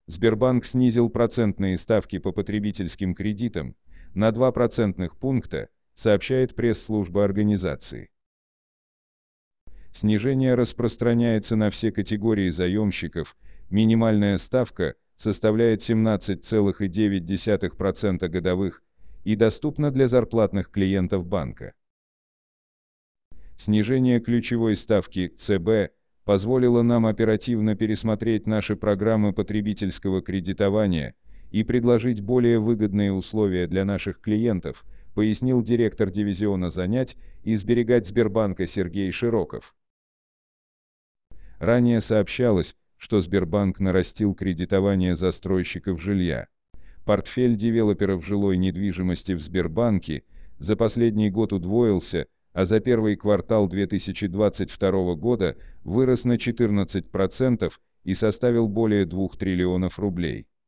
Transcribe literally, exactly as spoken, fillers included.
Сбербанк снизил процентные ставки по потребительским кредитам на два процентных пункта, сообщает пресс-служба организации. Снижение распространяется на все категории заемщиков, минимальная ставка составляет семнадцать целых девять десятых процента годовых и доступна для зарплатных клиентов банка. Снижение ключевой ставки ЦБ позволило нам оперативно пересмотреть наши программы потребительского кредитования и предложить более выгодные условия для наших клиентов, пояснил директор дивизиона «Занять и сберегать» Сбербанка Сергей Широков. Ранее сообщалось, что Сбербанк нарастил кредитование застройщиков жилья. Портфель девелоперов жилой недвижимости в Сбербанке за последний год удвоился, а за первый квартал две тысячи двадцать второго года вырос на четырнадцать процентов и составил более двух триллионов рублей.